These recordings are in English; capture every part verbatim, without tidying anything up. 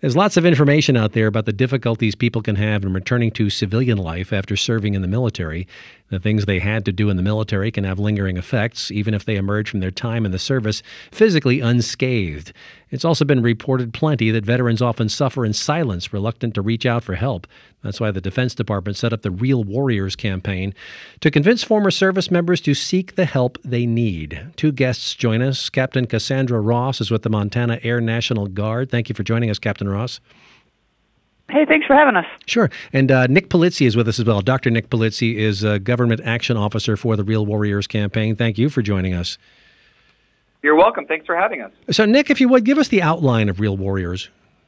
There's lots of information out there about the difficulties people can have in returning to civilian life after serving in the military. The things they had to do in the military can have lingering effects, even if they emerge from their time in the service physically unscathed. It's also been reported plenty that veterans often suffer in silence, reluctant to reach out for help. That's why the Defense Department set up the Real Warriors campaign to convince former service members to seek the help they need. Two guests join us. Captain Cassandra Ross is with the Montana Air National Guard. Thank you for joining us, Captain Ross. Hey, thanks for having us. Sure. And uh, Nick Polizzi is with us as well. Doctor Nick Polizzi is a Government Action Officer for the Real Warriors campaign. Thank you for joining us. You're welcome. Thanks for having us. So, Nick, if you would, give us the outline of Real Warriors.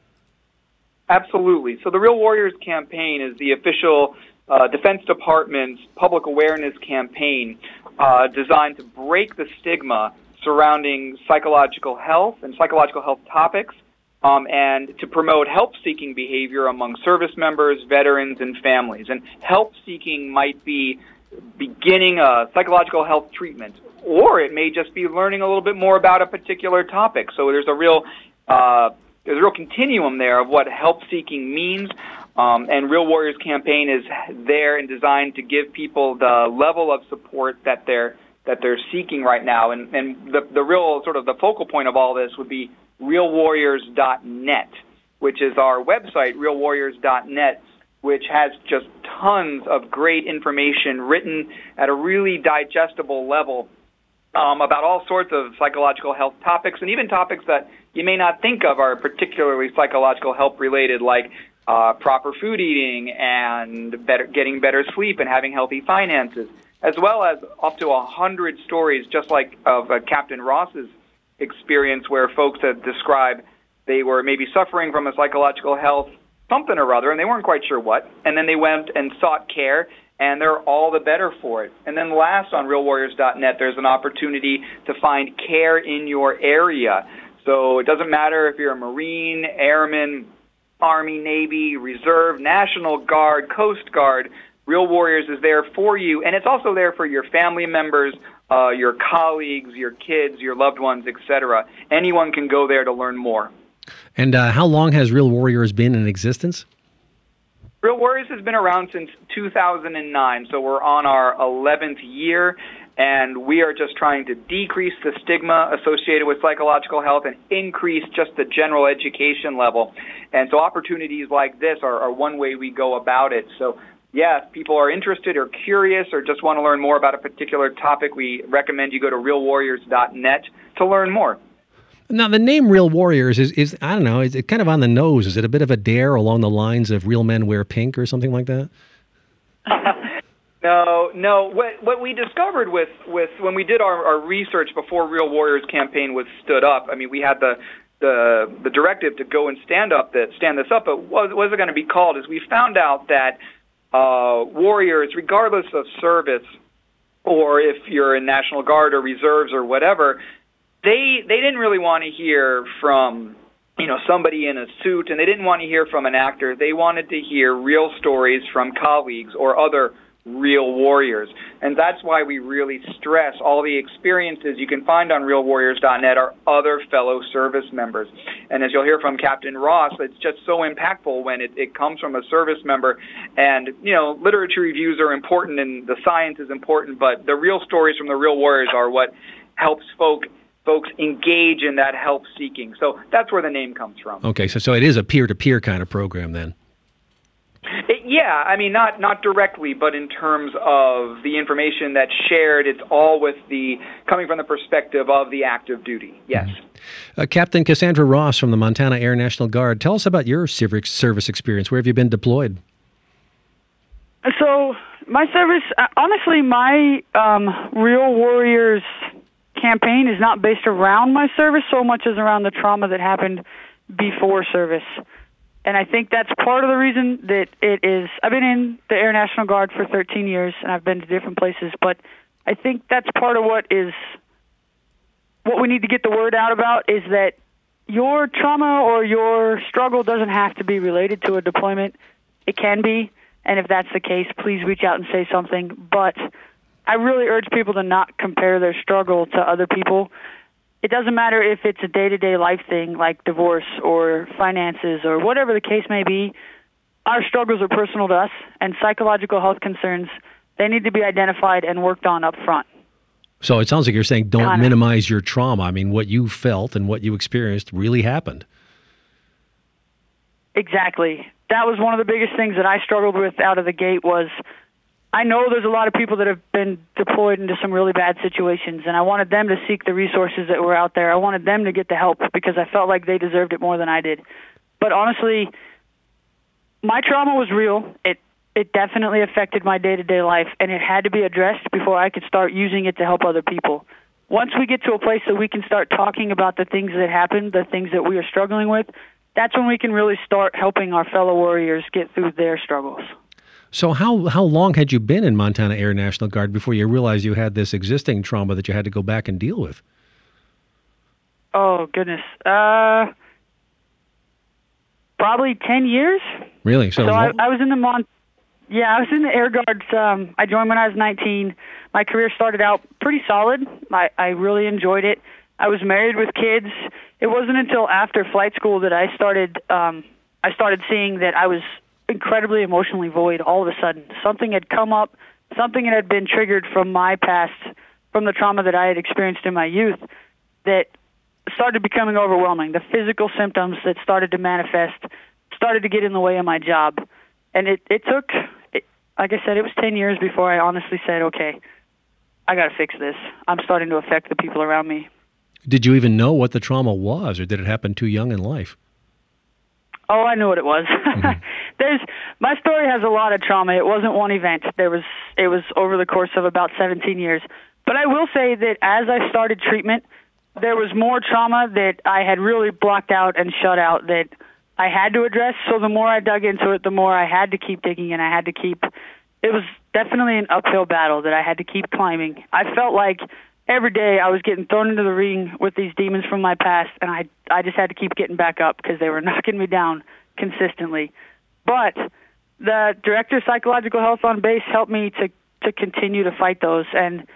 Absolutely. So the Real Warriors campaign is the official uh, Defense Department's public awareness campaign uh, designed to break the stigma surrounding psychological health and psychological health topics, um, and to promote help-seeking behavior among service members, veterans, and families. And help-seeking might be beginning a psychological health treatment, or it may just be learning a little bit more about a particular topic. So there's a real uh, there's a real continuum there of what help-seeking means. Um, and Real Warriors campaign is there and designed to give people the level of support that they're that they're seeking right now. And, and the, the real sort of the focal point of all this would be real warriors dot net, which is our website, real warriors dot net, which has just tons of great information written at a really digestible level um, about all sorts of psychological health topics, and even topics that you may not think of are particularly psychological health related, like uh, proper food eating and better, getting better sleep and having healthy finances, as well as up to a hundred stories, just like of uh, Captain Ross's experience, where folks have described they were maybe suffering from a psychological health something or other, and they weren't quite sure what, and then they went and sought care, and they're all the better for it. And then last, on real warriors dot net, there's an opportunity to find care in your area. So it doesn't matter if you're a Marine, Airman, Army, Navy, Reserve, National Guard, Coast Guard, Real Warriors is there for you, and it's also there for your family members, uh, your colleagues, your kids, your loved ones, et cetera. Anyone can go there to learn more. And uh, how long has Real Warriors been in existence? Real Warriors has been around since two thousand nine, so we're on our eleventh year, and we are just trying to decrease the stigma associated with psychological health and increase just the general education level. And so opportunities like this are, are one way we go about it. So, yeah, if people are interested or curious or just want to learn more about a particular topic, we recommend you go to real warriors dot net to learn more. Now, the name Real Warriors is, is I don't know, is it kind of on the nose? Is it a bit of a dare along the lines of Real Men Wear Pink or something like that? no, no. What, what we discovered with, with when we did our, our research before Real Warriors campaign was stood up, I mean, we had the the, the directive to go and stand up that stand this up, but what was it going to be called? Is we found out that uh, warriors, regardless of service, or if you're in National Guard or Reserves or whatever, They they didn't really want to hear from, you know, somebody in a suit, and they didn't want to hear from an actor. They wanted to hear real stories from colleagues or other real warriors. And that's why we really stress all the experiences you can find on real warriors dot net are other fellow service members. And as you'll hear from Captain Ross, it's just so impactful when it, it comes from a service member. And, you know, literature reviews are important and the science is important, but the real stories from the real warriors are what helps folk folks engage in that help-seeking. So that's where the name comes from. Okay, so so it is a peer-to-peer kind of program then. It, yeah, I mean, not not directly, but in terms of the information that's shared, it's all with the, coming from the perspective of the active duty, yes. Mm-hmm. Uh, Captain Cassandra Ross from the Montana Air National Guard, tell us about your civic service experience. Where have you been deployed? So my service, honestly, my um, Real Warriors campaign is not based around my service so much as around the trauma that happened before service. And I think that's part of the reason that it is, I've been in the Air National Guard for thirteen years, and I've been to different places, but I think that's part of what is, what we need to get the word out about is that your trauma or your struggle doesn't have to be related to a deployment. It can be, and if that's the case, please reach out and say something. But I really urge people to not compare their struggle to other people. it doesn't matter if it's a day-to-day life thing like divorce or finances or whatever the case may be. Our struggles are personal to us, and psychological health concerns, they need to be identified and worked on up front. So it sounds like you're saying don't Kinda. minimize your trauma. I mean, what you felt and what you experienced really happened. Exactly. That was one of the biggest things that I struggled with out of the gate was I know there's a lot of people that have been deployed into some really bad situations, and I wanted them to seek the resources that were out there. I wanted them to get the help because I felt like they deserved it more than I did. But honestly, my trauma was real. It it definitely affected my day-to-day life, and it had to be addressed before I could start using it to help other people. Once we get to a place that we can start talking about the things that happened, the things that we are struggling with, that's when we can really start helping our fellow warriors get through their struggles. So how how long had you been in Montana Air National Guard before you realized you had this existing trauma that you had to go back and deal with? Oh, goodness. Uh, probably ten years. Really? So, So I, I was in the Mon- yeah, I was in the Air Guards. Um, I joined when I was nineteen. My career started out pretty solid. I, I really enjoyed it. I was married with kids. It wasn't until after flight school that I started um, I started seeing that I was incredibly emotionally void all of a sudden. Something had come up, something that had been triggered from my past, from the trauma that I had experienced in my youth, that started becoming overwhelming. The physical symptoms that started to manifest started to get in the way of my job. And it, it took, it, like I said, it was ten years before I honestly said, okay, I got to fix this. I'm starting to affect the people around me. did you even know what the trauma was, or did it happen too young in life? Oh, I knew what it was. Mm-hmm. There's my story has a lot of trauma. It wasn't one event. There was it was over the course of about seventeen years. But I will say that as I started treatment, there was more trauma that I had really blocked out and shut out that I had to address. So the more I dug into it, the more I had to keep digging, and I had to keep. It was definitely an uphill battle that I had to keep climbing. I felt like every day I was getting thrown into the ring with these demons from my past, and I I just had to keep getting back up because they were knocking me down consistently. But the Director of Psychological Health on base helped me to, to continue to fight those, and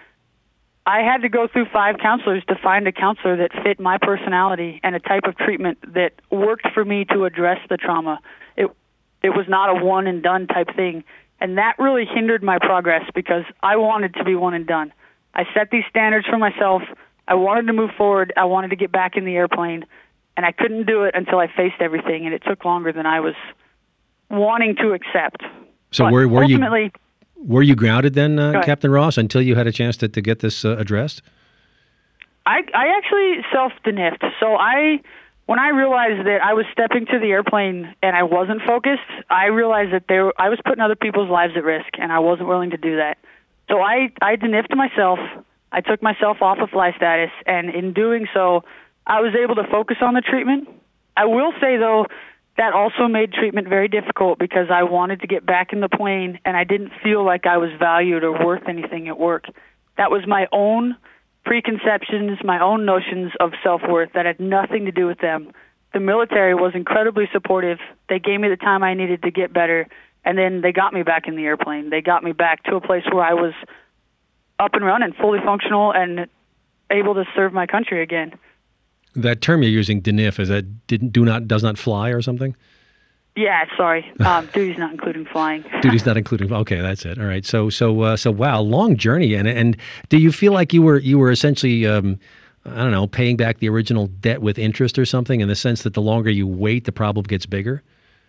I had to go through five counselors to find a counselor that fit my personality and a type of treatment that worked for me to address the trauma. It it was not a one-and-done type thing, and that really hindered my progress because I wanted to be one and done. I set these standards for myself. I wanted to move forward. I wanted to get back in the airplane, and I couldn't do it until I faced everything, and it took longer than I was wanting to accept. So but were, were ultimately, you were you grounded then, uh, Captain Ross, until you had a chance to, to get this uh, addressed? I, I actually self-deniffed. So I, when I realized that I was stepping to the airplane and I wasn't focused, I realized that there I was putting other people's lives at risk, and I wasn't willing to do that. So I, I deniffed myself. I took myself off of fly status, and in doing so, I was able to focus on the treatment. I will say, though, that also made treatment very difficult because I wanted to get back in the plane, and I didn't feel like I was valued or worth anything at work. That was my own preconceptions, my own notions of self-worth that had nothing to do with them. The military was incredibly supportive. They gave me the time I needed to get better, and then they got me back in the airplane. They got me back to a place where I was up and running, fully functional, and able to serve my country again. That term you're using, deniff, is that didn't do not does not fly or something? Yeah, sorry. Um, duty's not including flying. Duty's not including. Okay, that's it. All right. So so uh, so wow, long journey. And and do you feel like you were you were essentially um, I don't know, paying back the original debt with interest or something, in the sense that the longer you wait, the problem gets bigger?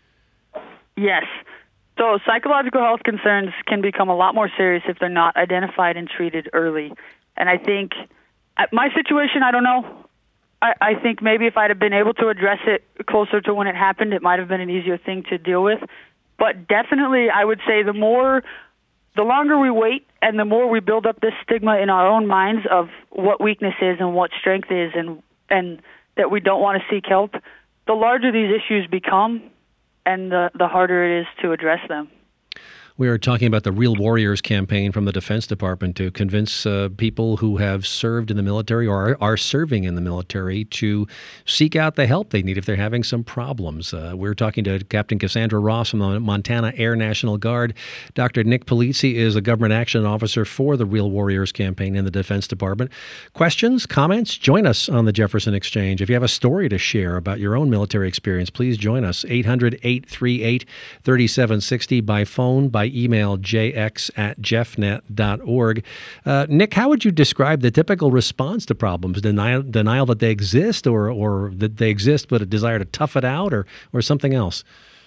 Yes. So psychological health concerns can become a lot more serious if they're not identified and treated early. And I think my situation, I don't know. I, I think maybe if I'd have been able to address it closer to when it happened, it might have been an easier thing to deal with. But definitely, I would say the more, the longer we wait and the more we build up this stigma in our own minds of what weakness is and what strength is, and and that we don't want to seek help, the larger these issues become, and the, the harder it is to address them. We are talking about the Real Warriors campaign from the Defense Department to convince uh, people who have served in the military or are, are serving in the military to seek out the help they need if they're having some problems. Uh, we're talking to Captain Cassandra Ross from the Montana Air National Guard. Doctor Nick Polizzi is a government action officer for the Real Warriors campaign in the Defense Department. Questions, comments? Join us on the Jefferson Exchange. If you have a story to share about your own military experience, please join us. eight hundred, eight three eight, three seven six zero by phone, by email, j x at jeffnet dot org. Uh, Nick, how would you describe the typical response to problems? Denial, denial that they exist, or, or that they exist but a desire to tough it out, or, or something else?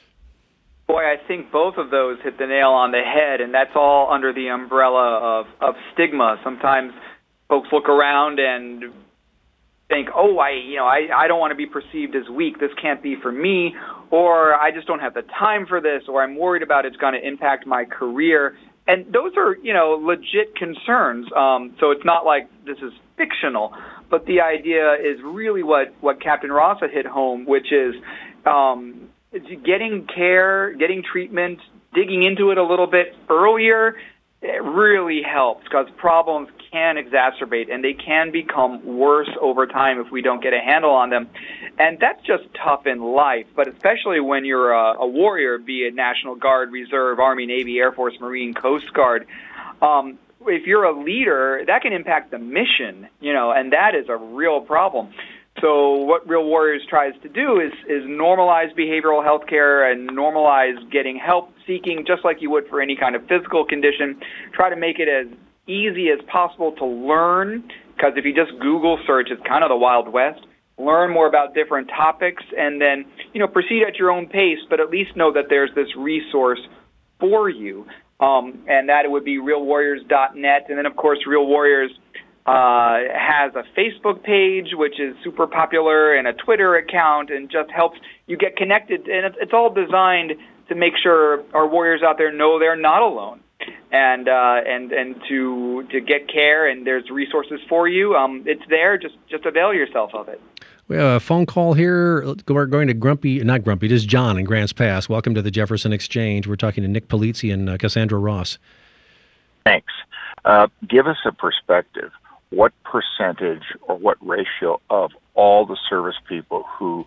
Boy, I think both of those hit the nail on the head, and that's all under the umbrella of, of stigma. Sometimes folks look around and think, oh, I, you know, I, I don't want to be perceived as weak. This can't be for me, or I just don't have the time for this, or I'm worried about it's going to impact my career. And those are, you know, legit concerns. Um, so it's not like this is fictional, but the idea is really what, what Captain Ross had hit home, which is um, getting care, getting treatment, digging into it a little bit earlier. It really helps, because problems can exacerbate and they can become worse over time if we don't get a handle on them. And that's just tough in life, but especially when you're a, a warrior, be it National Guard, Reserve, Army, Navy, Air Force, Marine, Coast Guard. Um, if you're a leader, that can impact the mission, you know, and that is a real problem. So what Real Warriors tries to do is, is normalize behavioral health care and normalize getting help seeking, just like you would for any kind of physical condition. Try to make it as easy as possible to learn, because if you just Google search, it's kind of the Wild West. Learn more about different topics, and then, you know, proceed at your own pace, but at least know that there's this resource for you. Um, and that it would be real warriors dot net. And then, of course, Real Warriors Uh, has a Facebook page, which is super popular, and a Twitter account, and just helps you get connected. And it's, it's all designed to make sure our warriors out there know they're not alone, and uh, and and to to get care. And there's resources for you. Um, it's there. Just just avail yourself of it. We have a phone call here. We're going to Grumpy, not Grumpy, just John in Grants Pass. Welcome to the Jefferson Exchange. We're talking to Nick Polizzi and uh, Cassandra Ross. Thanks. Uh, give us a perspective. What percentage or what ratio of all the service people who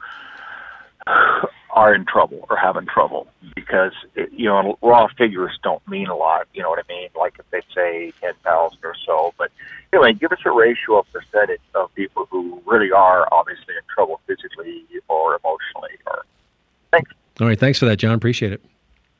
are in trouble or having trouble? Because, it, you know, raw figures don't mean a lot, you know what I mean? Like if they say ten thousand or so. But anyway, give us a ratio of percentage of people who really are obviously in trouble physically or emotionally. Or Thanks. All right, thanks for that, John. Appreciate it.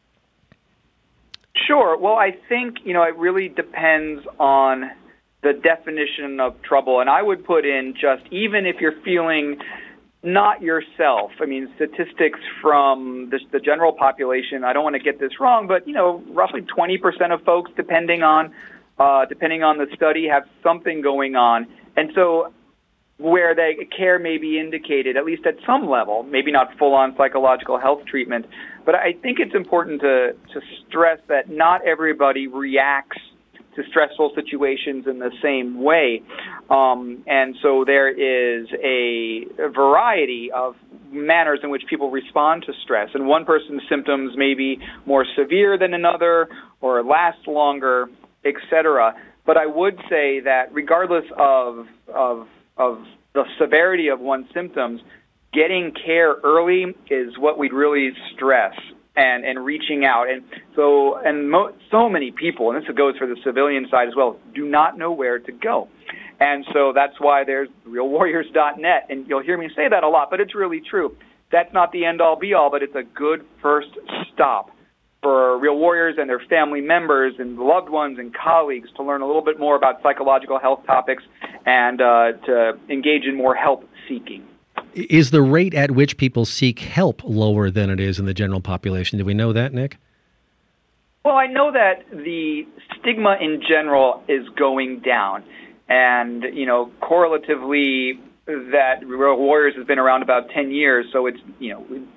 Sure. Well, I think, you know, it really depends on the definition of trouble. And I would put in just, even if you're feeling not yourself, I mean, statistics from the, the general population, I don't want to get this wrong, but, you know, roughly twenty percent of folks, depending on, uh, depending on the study, have something going on. And so where they care may be indicated, at least at some level, maybe not full-on psychological health treatment, but I think it's important to, to stress that not everybody reacts to stressful situations in the same way. Um, and so there is a, a variety of manners in which people respond to stress. And one person's symptoms may be more severe than another or last longer, et cetera. But I would say that regardless of, of, of the severity of one's symptoms, getting care early is what we'd really stress. And, and reaching out. And so and mo- so many people, and this goes for the civilian side as well, do not know where to go. And so that's why there's real warriors dot net. And you'll hear me say that a lot, but it's really true. That's not the end-all, be-all, but it's a good first stop for Real Warriors and their family members and loved ones and colleagues to learn a little bit more about psychological health topics and uh, to engage in more help seeking. Is the rate at which people seek help lower than it is in the general population? Do we know that, Nick? Well, I know that the stigma in general is going down. And, you know, correlatively, that Real Warriors has been around about ten years, so it's, you know,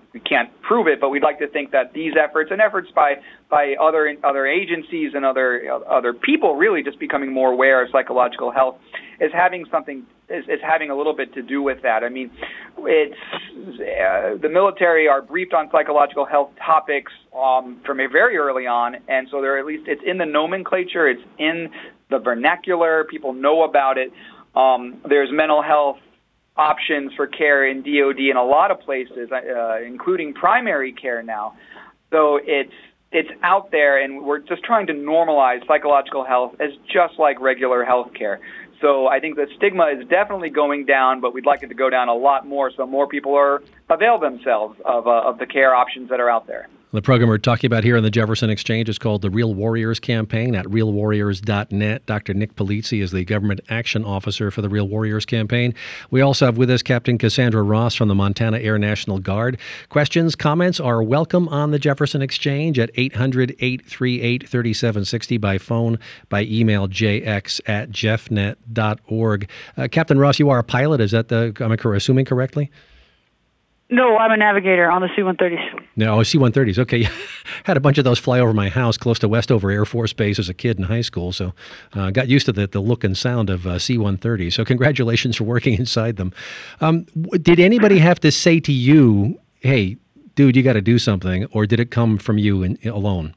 we can't prove it, but we'd like to think that these efforts and efforts by by other other agencies and other other people really just becoming more aware of psychological health is having something is, is having a little bit to do with that. I mean, it's uh, the military are briefed on psychological health topics um, from a very early on, and so they're at least it's in the nomenclature, it's in the vernacular. People know about it. Um, there's mental health options for care in D O D in a lot of places, uh, including primary care now. So it's it's out there, and we're just trying to normalize psychological health as just like regular health care. So I think the stigma is definitely going down, but we'd like it to go down a lot more so more people are avail themselves of, uh, of the care options that are out there. The program we're talking about here on the Jefferson Exchange is called the Real Warriors Campaign at real warriors dot net. Doctor Nick Polizzi is the Government Action Officer for the Real Warriors Campaign. We also have with us Captain Cassandra Ross from the Montana Air National Guard. Questions, comments are welcome on the Jefferson Exchange at eight hundred, eight three eight, three seven six zero by phone, by email, j x at jeffnet dot org. Uh, Captain Ross, you are a pilot. Is that the, am I assuming correctly? No, I'm a navigator on the C one thirties. No, C one thirties. Okay. Had a bunch of those fly over my house close to Westover Air Force Base as a kid in high school, so uh, got used to the, the look and sound of uh, C one thirty. So congratulations for working inside them. Um, did anybody have to say to you, hey, dude, you got to do something, or did it come from you in, alone?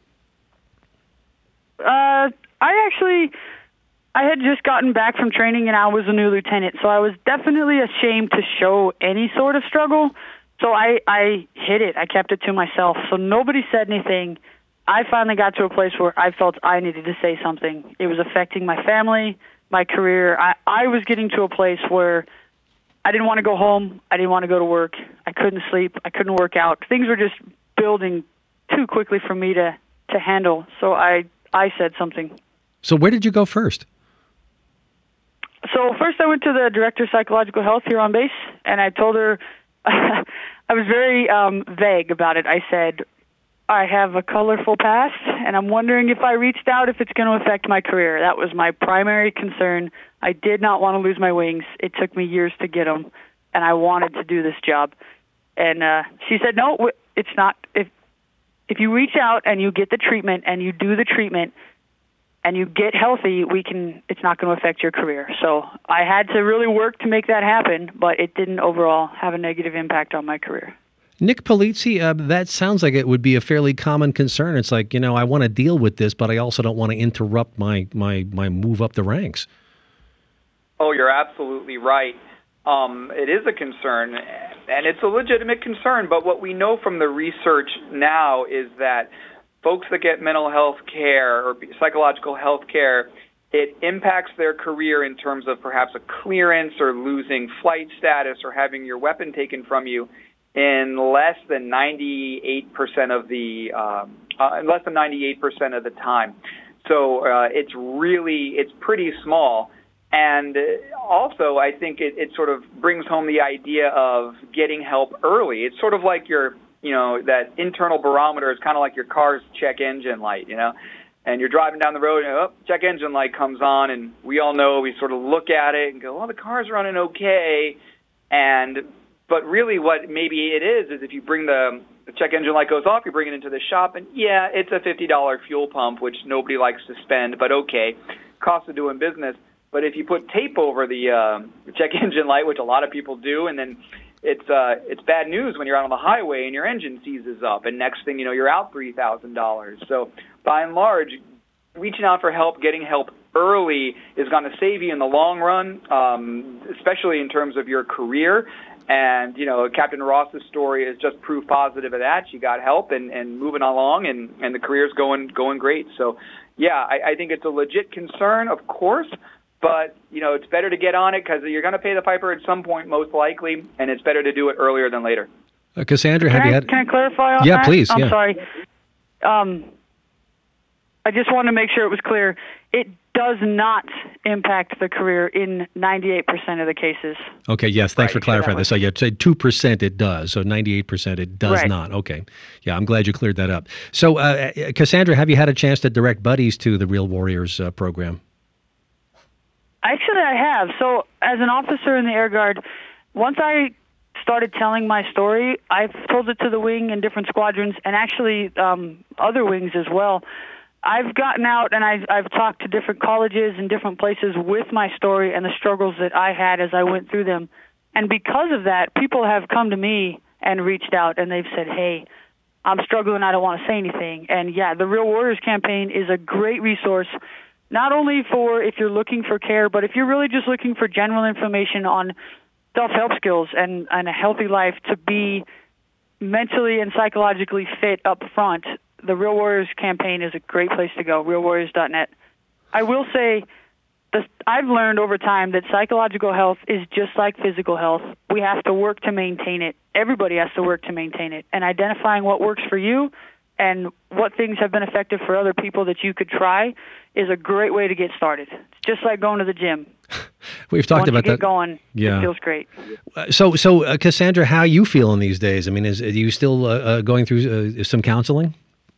Uh, I actually... I had just gotten back from training, and I was a new lieutenant, so I was definitely ashamed to show any sort of struggle. So I, I hid it. I kept it to myself. So nobody said anything. I finally got to a place where I felt I needed to say something. It was affecting my family, my career. I, I was getting to a place where I didn't want to go home. I didn't want to go to work. I couldn't sleep. I couldn't work out. Things were just building too quickly for me to, to handle. So I, I said something. So where did you go first? So first I went to the Director of Psychological Health here on base, and I told her, I was very um, vague about it. I said, I have a colorful past, and I'm wondering if I reached out, if it's going to affect my career. That was my primary concern. I did not want to lose my wings. It took me years to get them, and I wanted to do this job. And uh, she said, no, it's not. If, if you reach out and you get the treatment and you do the treatment, and you get healthy, we can. It's not going to affect your career. So I had to really work to make that happen, but it didn't overall have a negative impact on my career. Nick Polizzi, uh, that sounds like it would be a fairly common concern. It's like, you know, I want to deal with this, but I also don't want to interrupt my, my, my move up the ranks. Oh, you're absolutely right. Um, it is a concern, and it's a legitimate concern, but what we know from the research now is that folks that get mental health care or psychological health care, it impacts their career in terms of perhaps a clearance or losing flight status or having your weapon taken from you in less than ninety-eight percent of the um, uh, less than ninety-eight percent of the time. So uh, it's really it's pretty small. And also, I think it, it sort of brings home the idea of getting help early. It's sort of like your You know, that internal barometer is kind of like your car's check engine light, you know, and you're driving down the road and, oh, check engine light comes on, and we all know, we sort of look at it and go, well, the car's running okay. And, but really what maybe it is, is if you bring the, the check engine light goes off, you bring it into the shop, and yeah, it's a fifty dollars fuel pump, which nobody likes to spend, but okay, cost of doing business. But if you put tape over the uh, check engine light, which a lot of people do, and then It's uh, it's bad news when you're out on the highway and your engine seizes up, and next thing you know, you're out three thousand dollars. So by and large, reaching out for help, getting help early is going to save you in the long run, um, especially in terms of your career. And, you know, Captain Ross's story is just proof positive of that. She got help and, and moving along, and, and the career's going going great. So, yeah, I, I think it's a legit concern, of course. But, you know, it's better to get on it because you're going to pay the piper at some point, most likely, and it's better to do it earlier than later. Uh, Cassandra, have can you I, had... Can I clarify on yeah, that? Yeah, please. I'm yeah. sorry. Um, I just want to make sure it was clear. It does not impact the career in ninety-eight percent of the cases. Okay, yes, thanks right, for clarifying so this. So you said two percent it does, so ninety-eight percent it does right. not. Okay. Yeah, I'm glad you cleared that up. So, uh, Cassandra, have you had a chance to direct buddies to the Real Warriors uh, program? Actually, I have. So as an officer in the Air Guard, once I started telling my story, I've told it to the wing in different squadrons and actually um, other wings as well. I've gotten out and I've, I've talked to different colleges and different places with my story and the struggles that I had as I went through them. And because of that, people have come to me and reached out and they've said, hey, I'm struggling, I don't want to say anything. And yeah, the Real Warriors campaign is a great resource, not only for if you're looking for care, but if you're really just looking for general information on self-help skills and, and a healthy life to be mentally and psychologically fit up front. The Real Warriors campaign is a great place to go, real warriors dot net. I will say, this, I've learned over time that psychological health is just like physical health. We have to work to maintain it. Everybody has to work to maintain it. And identifying what works for you and what things have been effective for other people that you could try is a great way to get started. It's just like going to the gym. We've talked Once about you that. get going, yeah. It feels great. Uh, so, so uh, Cassandra, how are you feeling these days? I mean, is are you still uh, uh, going through uh, some counseling?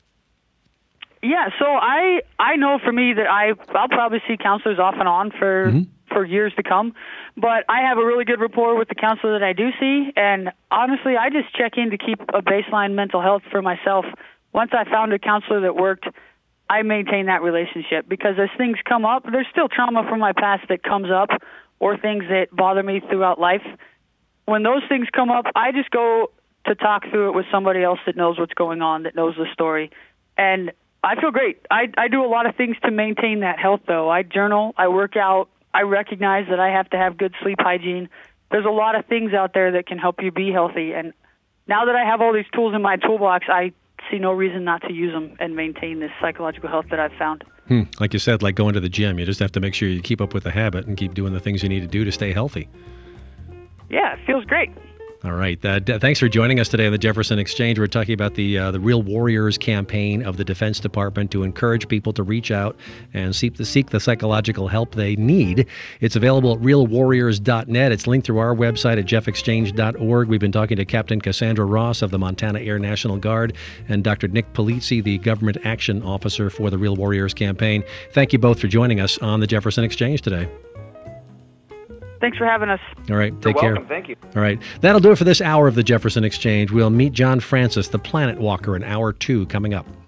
Yeah, so I I know for me that I I'll probably see counselors off and on for Mm-hmm. for years to come, but I have a really good rapport with the counselor that I do see, and honestly, I just check in to keep a baseline mental health for myself. Once I found a counselor that worked, I maintain that relationship because as things come up, there's still trauma from my past that comes up or things that bother me throughout life. When those things come up, I just go to talk through it with somebody else that knows what's going on, that knows the story, and I feel great. I, I do a lot of things to maintain that health, though. I journal, I work out, I recognize that I have to have good sleep hygiene. There's a lot of things out there that can help you be healthy, and now that I have all these tools in my toolbox, I see no reason not to use them and maintain this psychological health that I've found. Hmm. Like you said, like going to the gym, you just have to make sure you keep up with the habit and keep doing the things you need to do to stay healthy. Yeah, it feels great. All right. Uh, d- thanks for joining us today on the Jefferson Exchange. We're talking about the uh, the Real Warriors campaign of the Defense Department to encourage people to reach out and seek the, seek the psychological help they need. It's available at real warriors dot net. It's linked through our website at jeff exchange dot org. We've been talking to Captain Cassandra Ross of the Montana Air National Guard and Doctor Nick Polizzi, the Government Action Officer for the Real Warriors campaign. Thank you both for joining us on the Jefferson Exchange today. Thanks for having us. All right. You're Take care. welcome. Thank you. All right. That'll do it for this hour of the Jefferson Exchange. We'll meet John Francis, the Planet Walker, in hour two coming up.